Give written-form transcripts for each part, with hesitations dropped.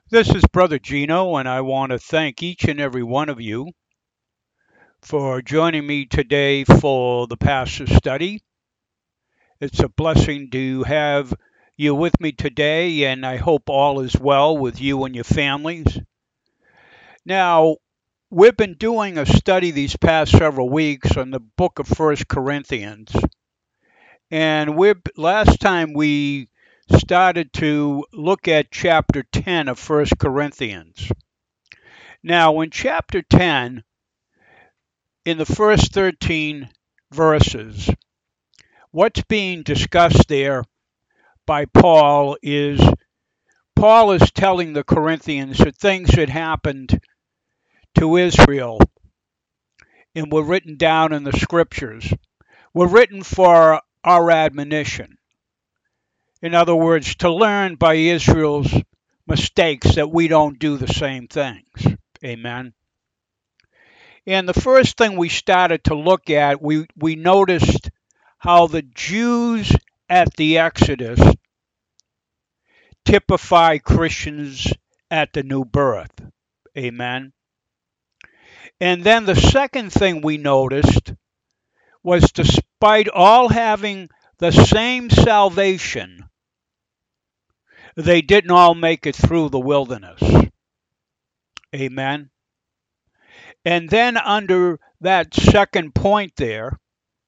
This is Brother Gino, and I want to thank each and every one of you for joining me today for the Pastor Study. It's a blessing to have you with me today, and I hope all is well with you and your families. Now, we've been doing a study these past several weeks on the book of First Corinthians, and last time we started to look at chapter 10 of First Corinthians. Now, in chapter 10, in the first 13 verses, what's being discussed there by Paul is telling the Corinthians that things had happened to Israel and were written down in the scriptures, were written for our admonition. In other words, to learn by Israel's mistakes that we don't do the same things. Amen. And the first thing we started to look at, we noticed how the Jews at the Exodus typify Christians at the new birth. Amen. And then the second thing we noticed was despite all having the same salvation, they didn't all make it through the wilderness. Amen. And then under that second point there,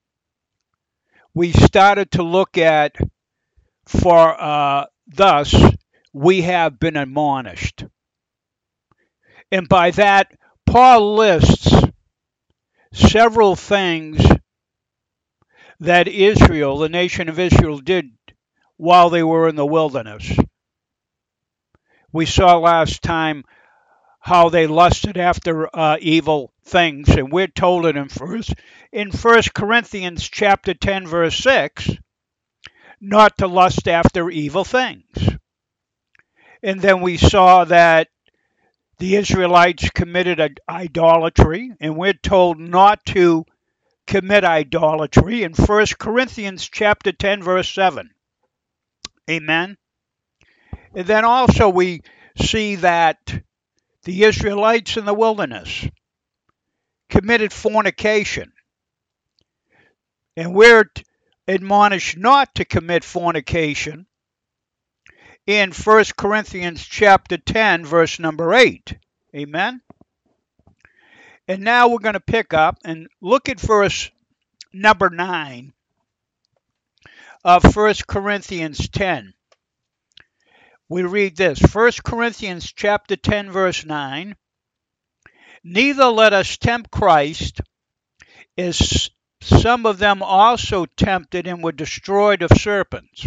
we started to look at for thus we have been admonished. And by that, Paul lists several things that Israel, the nation of Israel, did while they were in the wilderness. We saw last time how they lusted after evil things, and we're told it in First Corinthians chapter 10, verse 6, not to lust after evil things. And then we saw that the Israelites committed idolatry, and we're told not to commit idolatry in First Corinthians chapter 10, verse 7. Amen. And then also we see that the Israelites in the wilderness committed fornication. And we're admonished not to commit fornication in First Corinthians chapter 10, verse number 8. Amen. And now we're going to pick up and look at verse number 9 of First Corinthians 10. We read this, First Corinthians chapter 10, verse 9. Neither let us tempt Christ, as some of them also tempted and were destroyed of serpents.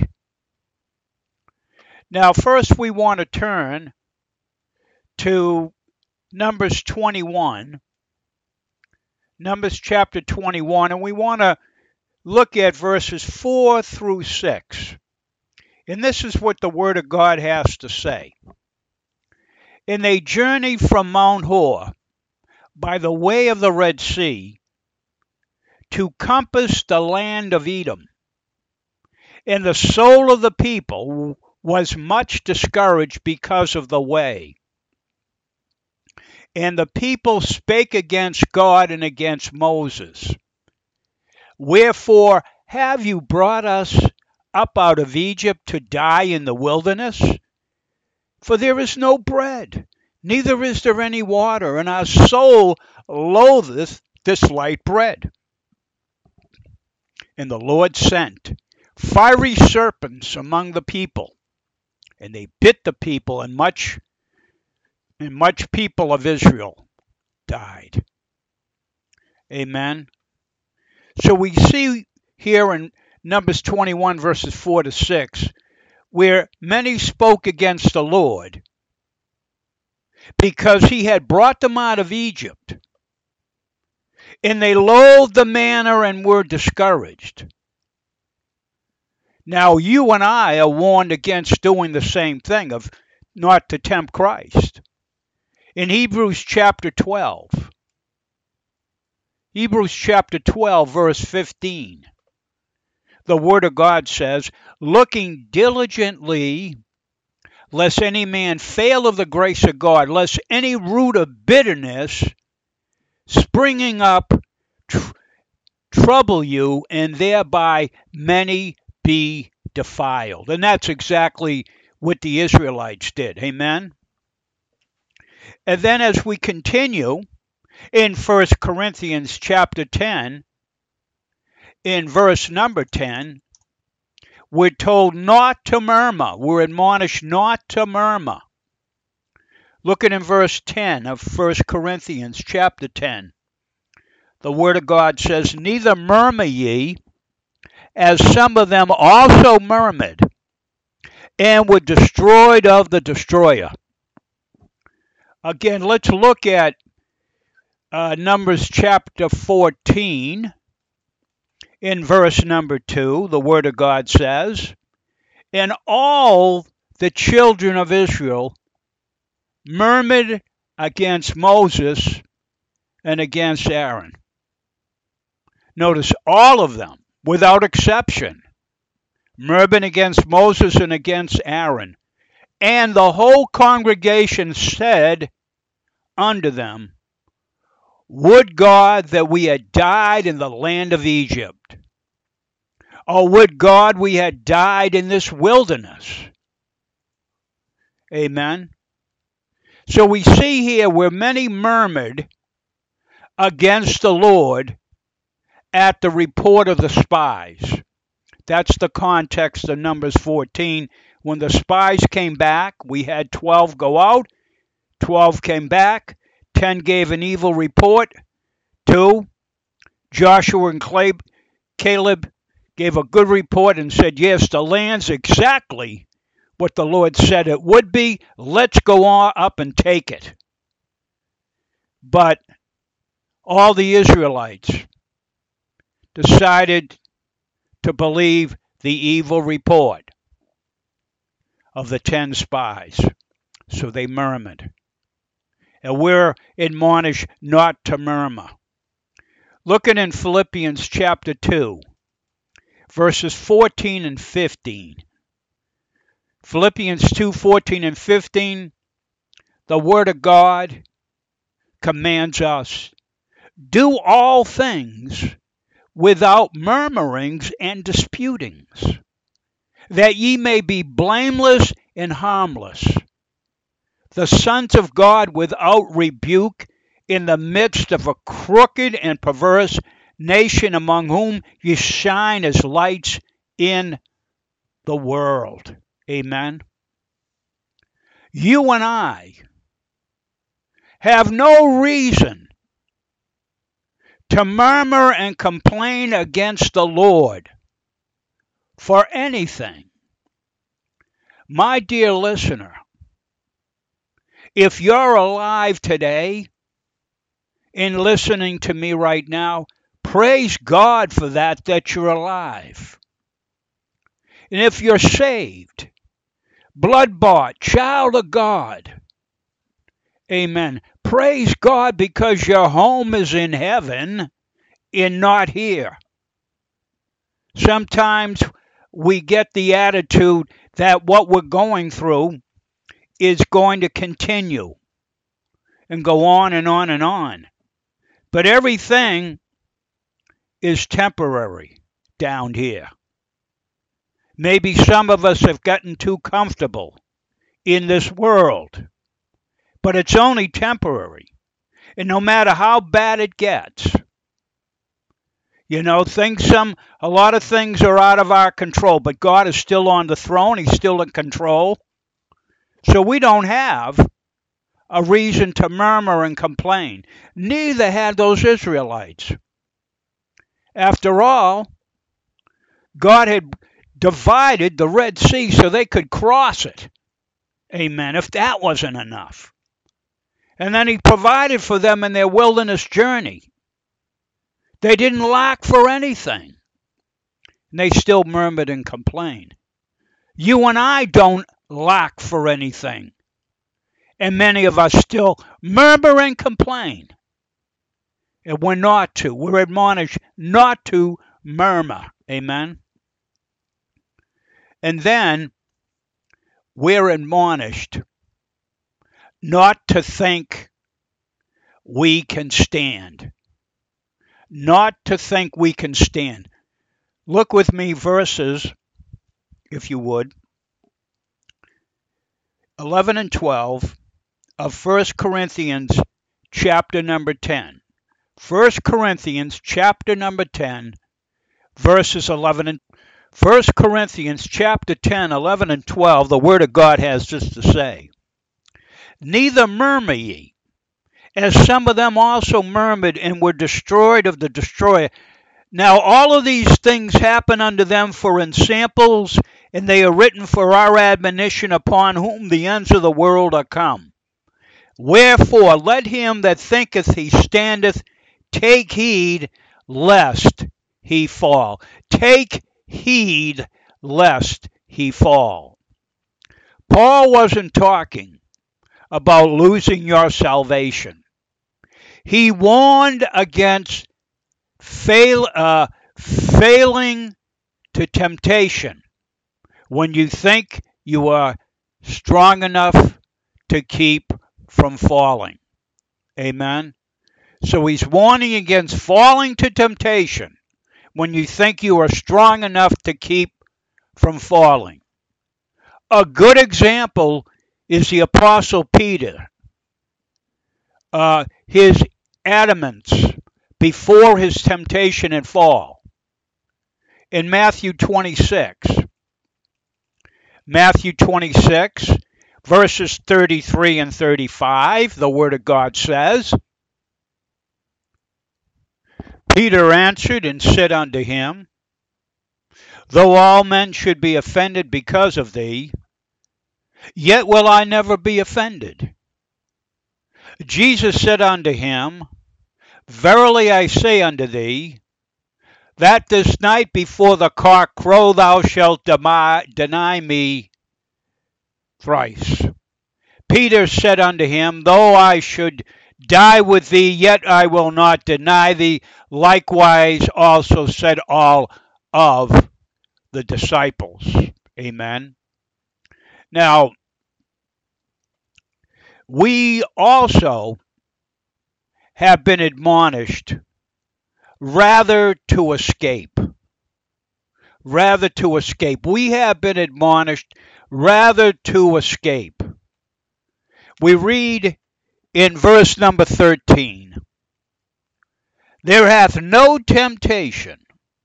Now, first we want to turn to Numbers 21, Numbers chapter 21, and we want to look at verses 4 through 6. And this is what the Word of God has to say. And they journeyed from Mount Hor by the way of the Red Sea to compass the land of Edom. And the soul of the people was much discouraged because of the way. And the people spake against God and against Moses. Wherefore have you brought us up out of Egypt to die in the wilderness? For there is no bread, neither is there any water, and our soul loatheth this light bread. And the Lord sent fiery serpents among the people, and they bit the people, and much people of Israel died. Amen. So we see here in Numbers 21, verses 4 to 6, where many spoke against the Lord because he had brought them out of Egypt, and they loathed the manna and were discouraged. Now you and I are warned against doing the same thing, of not to tempt Christ. In Hebrews chapter 12, verse 15, the Word of God says, looking diligently lest any man fail of the grace of God, lest any root of bitterness springing up trouble you, and thereby many be defiled. And that's exactly what the Israelites did. Amen. And then as we continue in 1 Corinthians chapter 10, in verse number 10, we're told not to murmur. We're admonished not to murmur. Looking in verse 10 of 1 Corinthians chapter 10, the Word of God says, neither murmur ye, as some of them also murmured, and were destroyed of the destroyer. Again, let's look at Numbers chapter 14. In verse number 2, the Word of God says, and all the children of Israel murmured against Moses and against Aaron. Notice all of them, without exception, murmured against Moses and against Aaron. And the whole congregation said unto them, would God that we had died in the land of Egypt, or would God we had died in this wilderness. Amen. So we see here where many murmured against the Lord at the report of the spies. That's the context of Numbers 14. When the spies came back, we had 12 go out, 12 came back, 10 gave an evil report, 2, Joshua and Caleb gave a good report and said, yes, the land's exactly what the Lord said it would be. Let's go on up and take it. But all the Israelites decided to believe the evil report of the 10 spies. So they murmured. And we're admonished not to murmur. Looking in Philippians chapter 2, verses 14 and 15. Philippians 2, 14 and 15, the Word of God commands us, do all things without murmurings and disputings, that ye may be blameless and harmless, the sons of God without rebuke, in the midst of a crooked and perverse nation, among whom ye shine as lights in the world. Amen. You and I have no reason to murmur and complain against the Lord for anything. My dear listener, if you're alive today and listening to me right now, praise God for that you're alive. And if you're saved, blood-bought, child of God, amen, praise God because your home is in heaven and not here. Sometimes we get the attitude that what we're going through is going to continue and go on and on and on. But everything is temporary down here. Maybe some of us have gotten too comfortable in this world, but it's only temporary. And no matter how bad it gets, you know, a lot of things are out of our control, but God is still on the throne. He's still in control. So we don't have a reason to murmur and complain. Neither had those Israelites. After all, God had divided the Red Sea so they could cross it. Amen. If that wasn't enough. And then he provided for them in their wilderness journey. They didn't lack for anything. And they still murmured and complained. You and I don't lack for anything. And many of us still murmur and complain. And we're not to. We're admonished not to murmur. Amen. And then we're admonished not to think we can stand. Not to think we can stand. Look with me verses, if you would, 11 and 12 of 1 Corinthians chapter number 10. 1 Corinthians chapter number 10, verses 11 and 1 Corinthians chapter 10, 11 and 12, the Word of God has this to say. Neither murmur ye, as some of them also murmured and were destroyed of the destroyer. Now all of these things happen unto them for ensamples, and they are written for our admonition, upon whom the ends of the world are come. Wherefore let him that thinketh he standeth take heed lest he fall. Take heed lest he fall. Paul wasn't talking about losing your salvation. He warned against failing to temptation when you think you are strong enough to keep from falling. Amen. So he's warning against falling to temptation when you think you are strong enough to keep from falling. A good example is the Apostle Peter. His adamance before his temptation and fall. In Matthew 26, verses 33 and 35, the Word of God says, Peter answered and said unto him, Though all men should be offended because of thee, yet will I never be offended. Jesus said unto him, Verily I say unto thee, that this night before the cock crow thou shalt deny me thrice. Peter said unto him, Though I should die with thee, yet I will not deny thee. Likewise also said all of the disciples. Amen. Now, we also have been admonished rather to escape. Rather to escape. We have been admonished rather to escape. We read in verse number 13, There hath no temptation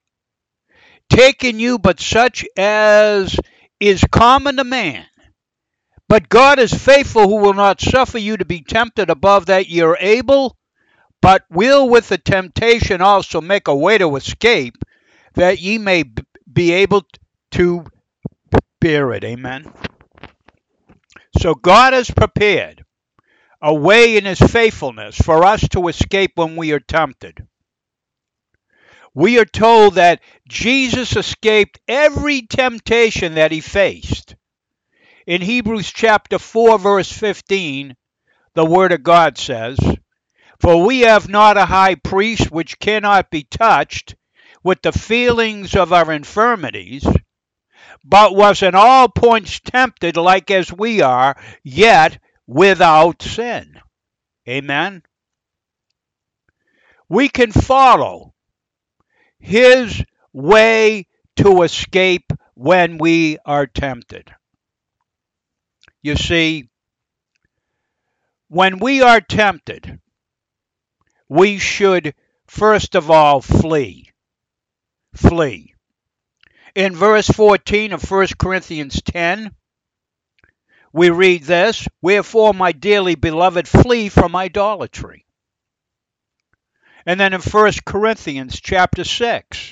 taken you but such as is common to man. But God is faithful, who will not suffer you to be tempted above that ye are able, but will with the temptation also make a way to escape, that ye may be able to bear it. Amen. So God has prepared a way in his faithfulness for us to escape when we are tempted. We are told that Jesus escaped every temptation that he faced. In Hebrews chapter 4, verse 15, the Word of God says, For we have not a high priest which cannot be touched with the feelings of our infirmities, but was in all points tempted like as we are, yet without sin. Amen. We can follow his way to escape when we are tempted. You see, when we are tempted, we should first of all flee. Flee. In verse 14 of 1 Corinthians 10, we read this, Wherefore, my dearly beloved, flee from idolatry. And then in 1 Corinthians chapter 6,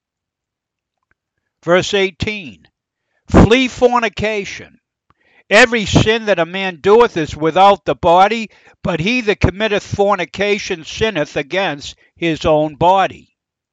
verse 18, Flee fornication. Every sin that a man doeth is without the body, but he that committeth fornication sinneth against his own body.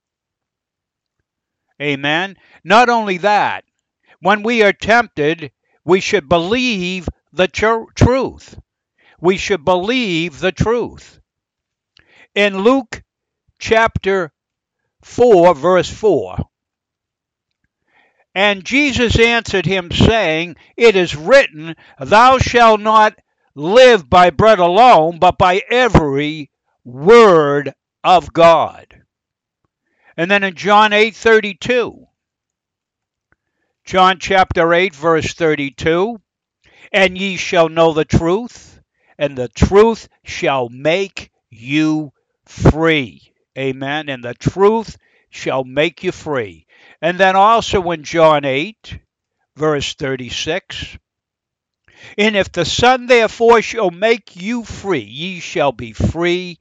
Amen. Not only that, when we are tempted, we should believe the truth. We should believe the truth. In Luke chapter 4, verse 4, And Jesus answered him, saying, It is written, Thou shalt not live by bread alone, but by every word of God. And then in John 8:32, John chapter 8, verse 32, And ye shall know the truth, and the truth shall make you free. Amen. And the truth shall make you free. And then also in John 8, verse 36, And if the Son therefore shall make you free, ye shall be free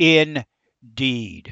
indeed.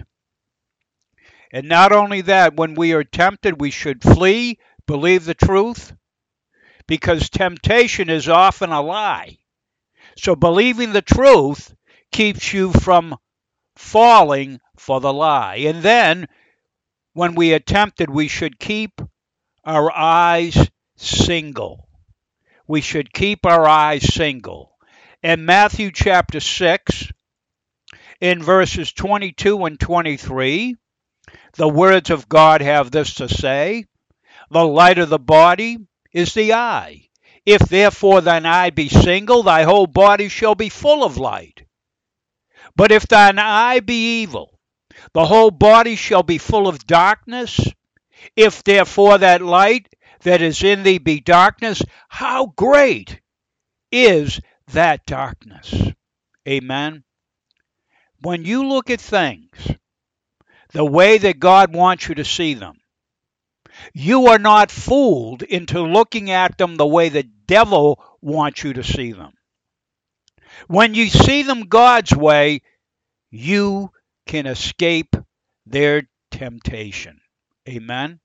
And not only that, when we are tempted, we should flee, believe the truth, because temptation is often a lie. So believing the truth keeps you from falling for the lie. And then, when we are tempted, we should keep our eyes single. We should keep our eyes single. In Matthew chapter 6, in verses 22 and 23, the words of God have this to say, The light of the body is the eye. If therefore thine eye be single, thy whole body shall be full of light. But if thine eye be evil, the whole body shall be full of darkness. If therefore that light that is in thee be darkness, how great is that darkness? Amen. When you look at things the way that God wants you to see them, you are not fooled into looking at them the way the devil wants you to see them. When you see them God's way, you can escape their temptation. Amen.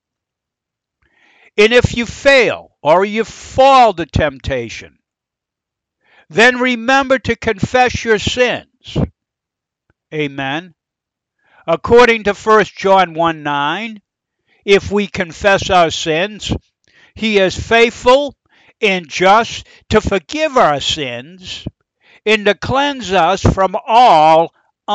And if you fail or you fall to temptation, then remember to confess your sins. Amen. According to 1 John 1:9, if we confess our sins, he is faithful and just to forgive our sins and to cleanse us from all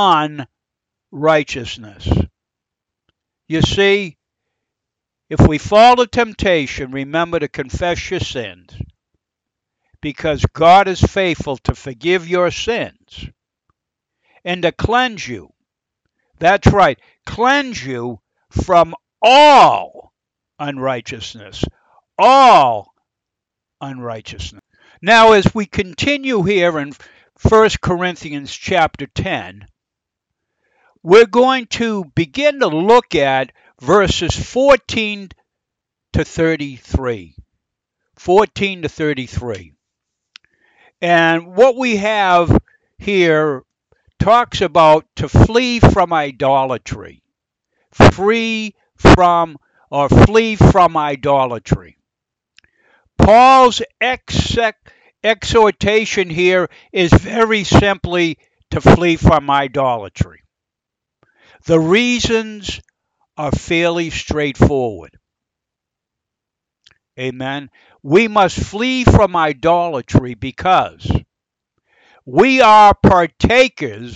unrighteousness. You see, if we fall to temptation, remember to confess your sins, because God is faithful to forgive your sins and to cleanse you. That's right, cleanse you from all unrighteousness. All unrighteousness. Now, as we continue here in 1 Corinthians chapter 10, we're going to begin to look at verses 14 to 33. 14 to 33. And what we have here talks about to flee from idolatry. Flee from idolatry. Paul's exhortation here is very simply to flee from idolatry. The reasons are fairly straightforward. Amen. We must flee from idolatry because we are partakers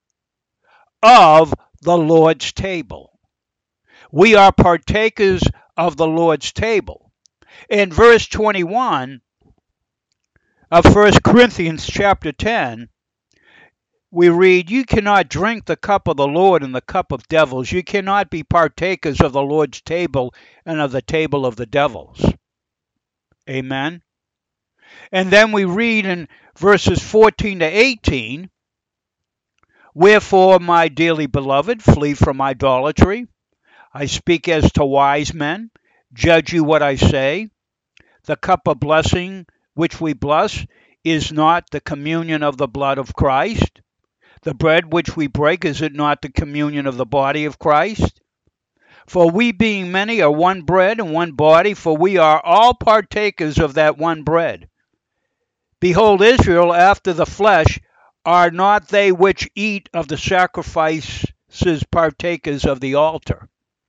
of the Lord's table. We are partakers of the Lord's table. In verse 21 of 1 Corinthians chapter 10, we read, You cannot drink the cup of the Lord and the cup of devils. You cannot be partakers of the Lord's table and of the table of the devils. Amen. And then we read in verses 14 to 18, Wherefore, my dearly beloved, flee from idolatry. I speak as to wise men. Judge you what I say. The cup of blessing which we bless is not the communion of the blood of Christ. The bread which we break, is it not the communion of the body of Christ? For we being many are one bread and one body, for we are all partakers of that one bread. Behold, Israel after the flesh, are not they which eat of the sacrifices partakers of the altar?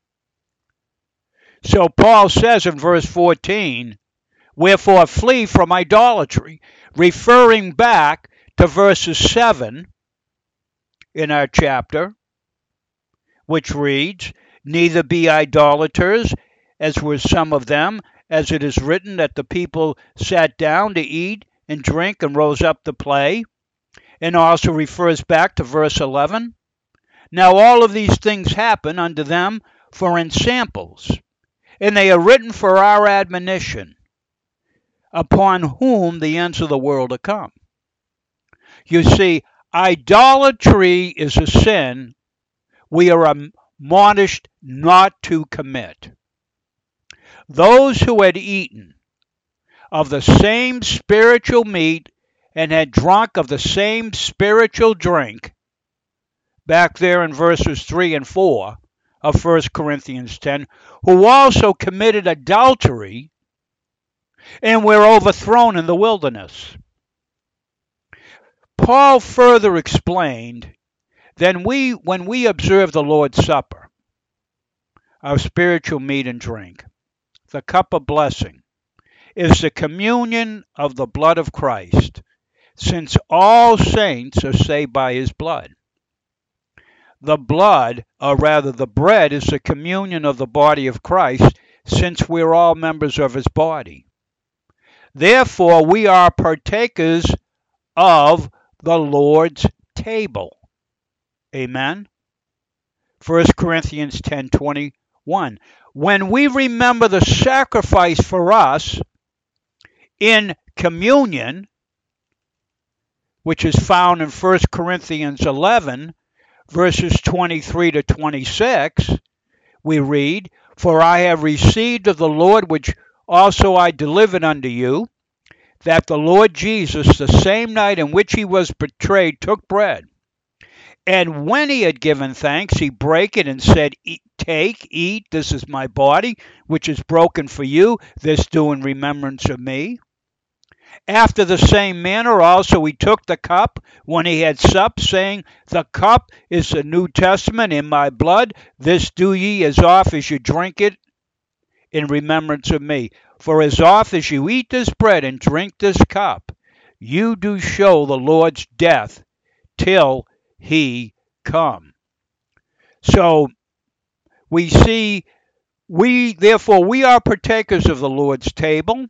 So Paul says in verse 14, Wherefore flee from idolatry, referring back to verses 7 in our chapter, which reads, Neither be idolaters, as were some of them, as it is written that the people sat down to eat and drink and rose up to play, and also refers back to verse 11. Now all of these things happen unto them for ensamples, and they are written for our admonition, upon whom the ends of the world are come. You see, idolatry is a sin we are admonished not to commit. Those who had eaten of the same spiritual meat and had drunk of the same spiritual drink, back there in verses 3 and 4 of 1 Corinthians 10, who also committed adultery and were overthrown in the wilderness. Paul further explained that when we observe the Lord's Supper, our spiritual meat and drink, the cup of blessing, is the communion of the blood of Christ, since all saints are saved by his blood. The blood, or rather the bread, is the communion of the body of Christ, since we're all members of his body. Therefore, we are partakers of the Lord's table. Amen? 1 Corinthians 10:21. When we remember the sacrifice for us in communion, which is found in 1 Corinthians 11, verses 23 to 26, we read, For I have received of the Lord which also I delivered unto you, that the Lord Jesus, the same night in which he was betrayed, took bread. And when he had given thanks, he brake it and said, Take, eat, this is my body, which is broken for you. This do in remembrance of me. After the same manner also he took the cup when he had supped, saying, The cup is the New Testament in my blood. This do ye as oft as you drink it in remembrance of me. For as oft as you eat this bread and drink this cup, you do show the Lord's death till he come. So we see, therefore we are partakers of the Lord's table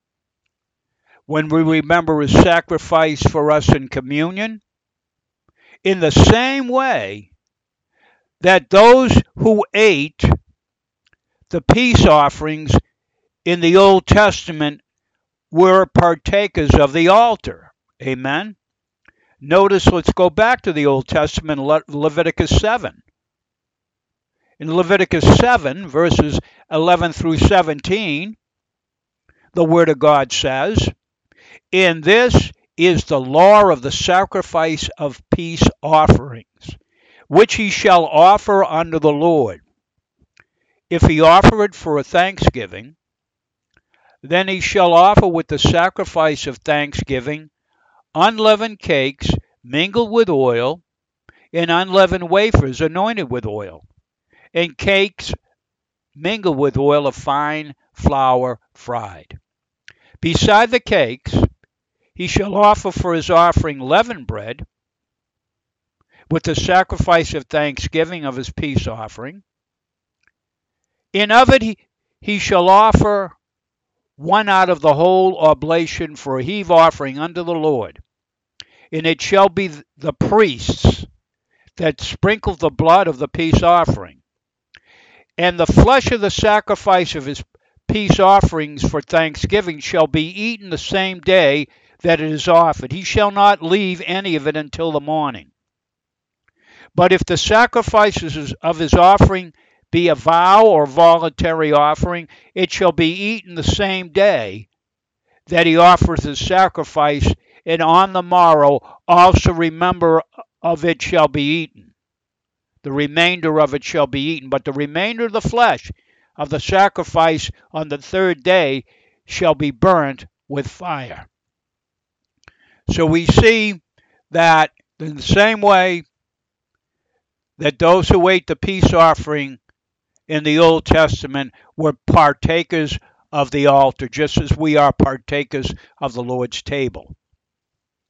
when we remember his sacrifice for us in communion, in the same way that those who ate the peace offerings in the Old Testament were partakers of the altar. Amen? Notice, let's go back to the Old Testament, Leviticus 7. In Leviticus 7, verses 11 through 17, the Word of God says, In this is the law of the sacrifice of peace offerings, which he shall offer unto the Lord. If he offer it for a thanksgiving, then he shall offer with the sacrifice of thanksgiving unleavened cakes mingled with oil, and unleavened wafers anointed with oil, and cakes mingled with oil of fine flour fried. Beside the cakes, he shall offer for his offering leavened bread, with the sacrifice of thanksgiving of his peace offering. And of it he shall offer one out of the whole oblation for a heave offering unto the Lord. And it shall be the priests that sprinkle the blood of the peace offering. And the flesh of the sacrifice of his peace offerings for thanksgiving shall be eaten the same day that it is offered. He shall not leave any of it until the morning. But if the sacrifices of his offering be a vow or voluntary offering, it shall be eaten the same day that he offers his sacrifice, and on the morrow also remember of it shall be eaten. The remainder of it shall be eaten, but the remainder of the flesh of the sacrifice on the third day shall be burnt with fire. So we see that in the same way that those who ate the peace offering in the Old Testament were partakers of the altar, just as we are partakers of the Lord's table.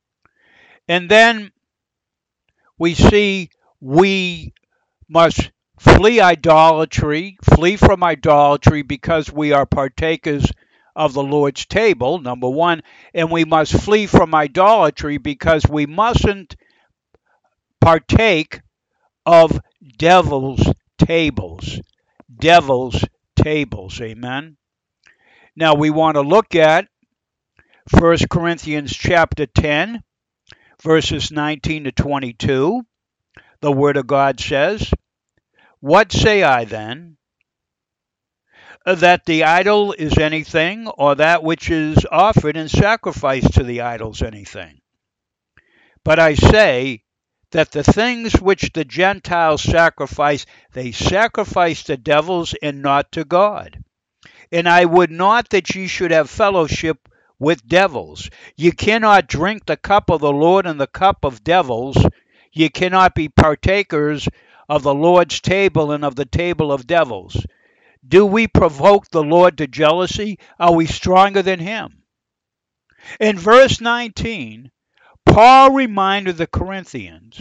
And then we see we must flee idolatry, flee from idolatry because we are partakers of the Lord's table, number one, and we must flee from idolatry because we mustn't partake of devil's tables. Devil's tables, amen. Now we want to look at 1 Corinthians chapter 10, verses 19 to 22. The Word of God says, "What say I then? That the idol is anything, or that which is offered in sacrifice to the idols anything? But I say that the things which the Gentiles sacrifice, they sacrifice to devils and not to God. And I would not that ye should have fellowship with devils. You cannot drink the cup of the Lord and the cup of devils. You cannot be partakers of the Lord's table and of the table of devils. Do we provoke the Lord to jealousy? Are we stronger than him?" In verse 19, Paul reminded the Corinthians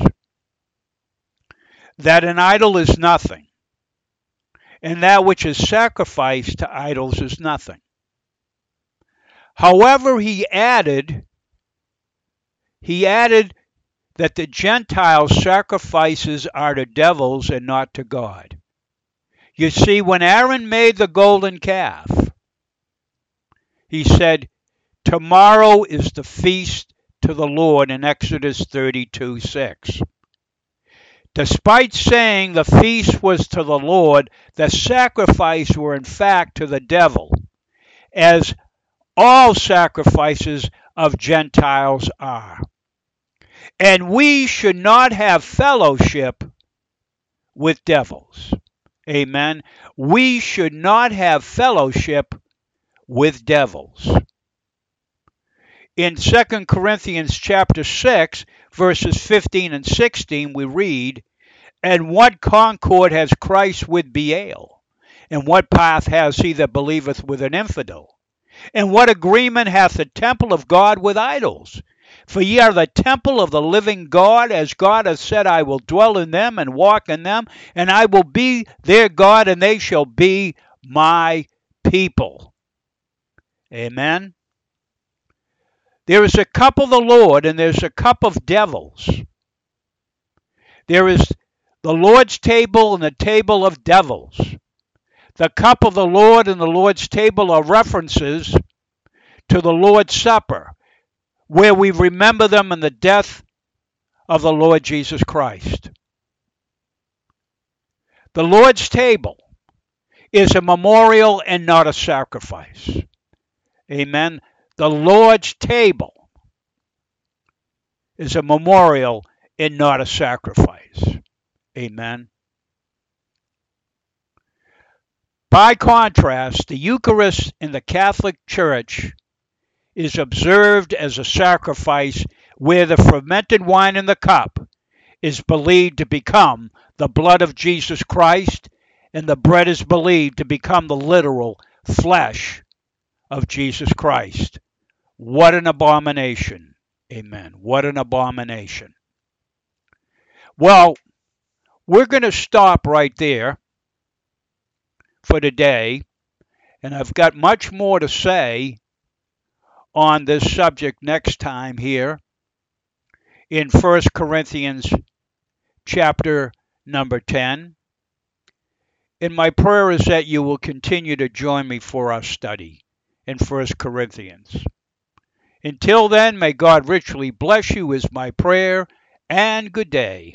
that an idol is nothing, and that which is sacrificed to idols is nothing. However, he added that the Gentiles' sacrifices are to devils and not to God. You see, when Aaron made the golden calf, he said, "Tomorrow is the feast to the Lord," in Exodus 32:6. Despite saying the feast was to the Lord, the sacrifice were in fact to the devil, as all sacrifices of Gentiles are. And we should not have fellowship with devils. Amen. We should not have fellowship with devils. In 2 Corinthians chapter 6, verses 15 and 16, we read, "And what concord has Christ with Belial? And what path has he that believeth with an infidel? And what agreement hath the temple of God with idols? For ye are the temple of the living God, as God hath said, I will dwell in them and walk in them, and I will be their God, and they shall be my people." Amen. There is a cup of the Lord, and there's a cup of devils. There is the Lord's table and the table of devils. The cup of the Lord and the Lord's table are references to the Lord's Supper, where we remember them in the death of the Lord Jesus Christ. The Lord's table is a memorial and not a sacrifice. Amen. The Lord's table is a memorial and not a sacrifice. Amen. By contrast, the Eucharist in the Catholic Church is observed as a sacrifice where the fermented wine in the cup is believed to become the blood of Jesus Christ, and the bread is believed to become the literal flesh of Jesus Christ. What an abomination. Amen. What an abomination. Well, we're going to stop right there for today, and I've got much more to say on this subject next time here in 1 Corinthians chapter number 10. And my prayer is that you will continue to join me for our study in 1 Corinthians. Until then, may God richly bless you is my prayer, and good day.